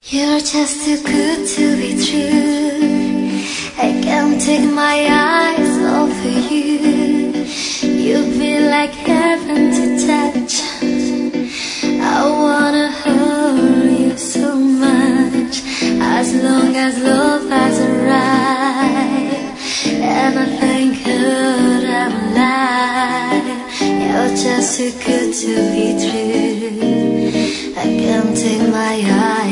You're just too good to be true. I can't take my eyes off of you. You feel like heaven to touch. I wanna hold you so much, as long as love has arrived. And I thank God I'm alive. You're just too good to be true. I can't take my eyes